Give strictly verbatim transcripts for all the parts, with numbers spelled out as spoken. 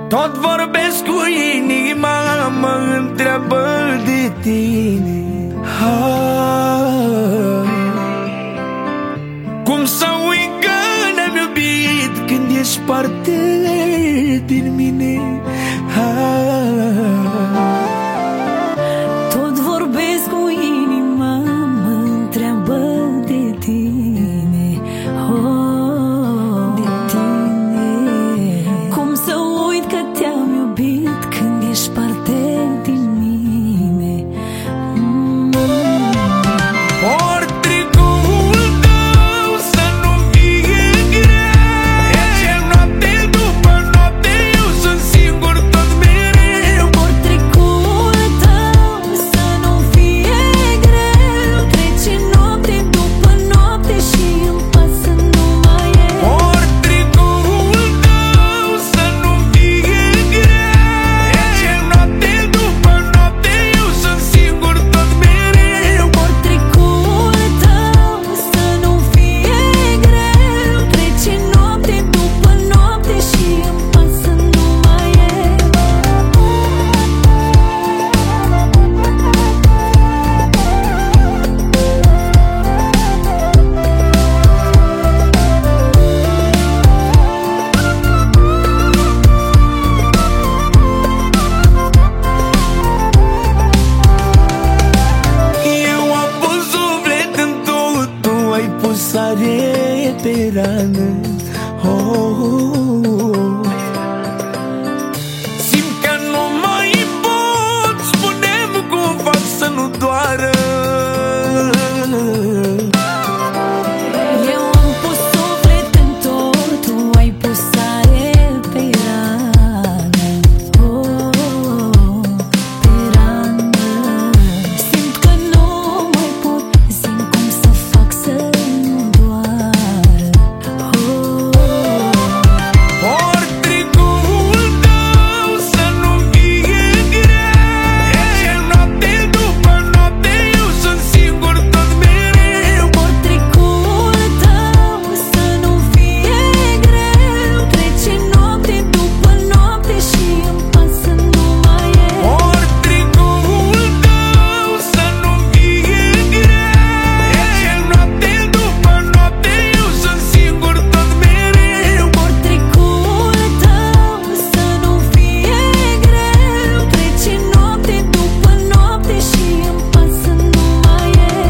Tot vorbesc cu inima, mă întreabă de tine. Hai, cum să uit că ne-am iubit când ești parte din mine. Hai, tot vorbesc cu inima, mă întreabă de tine. Oh, de tine. Cum să uit că te-am iubit când ești parte din mine. mm. Ori tricoul tău să nu fie greu, trece noapte după noapte, eu sunt singur tot mereu. Ori tricoul tău să nu fie greu, trece noapte după noapte și îmi pasă numai el. Ori tricoul tău să nu fie greu, trece noapte după noapte, eu sunt singur tot mereu. Ori tricoul tău să nu fie greu, trece noapte după noapte și îmi pasă numai el. Eu am pus suflet în tot, tu ai pus sare pe rană. Oh, oh, oh. Simt că nu mai pot, spune-mi cum fac să nu doară. Eu am pus suflet în tot, tu ai pus sare pe rană. Oh, pe rană. Simt că nu mai pot, simt cum să fac să nu doară. Oh, Ori tricoul tău să nu fie greu, trece noapte după noapte, eu sunt singur tot mereu. ori tricoul tău să nu fie greu, trece noapte după noapte și îmi pasă numai el. Ori tricoul tău să nu fie greu, trece noapte după noapte, eu sunt singur tot mereu. Ori tricoul tău să nu fie greu, trece noapte după noapte și îmi pasă numai el.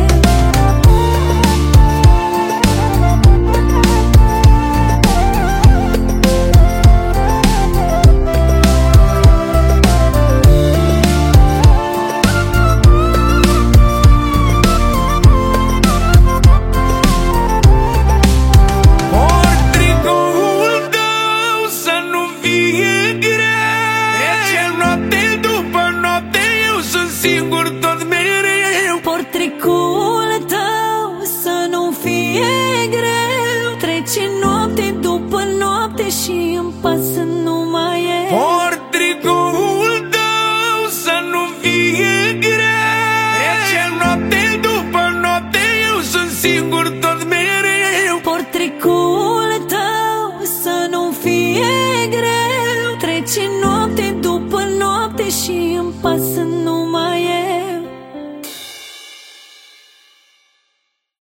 Ori tricoul tău să nu fie greu, trece noapte după noapte, eu sunt singur tot mereu. Ori tricoul tău să nu fie greu, trece noapte după noapte și îmi pasă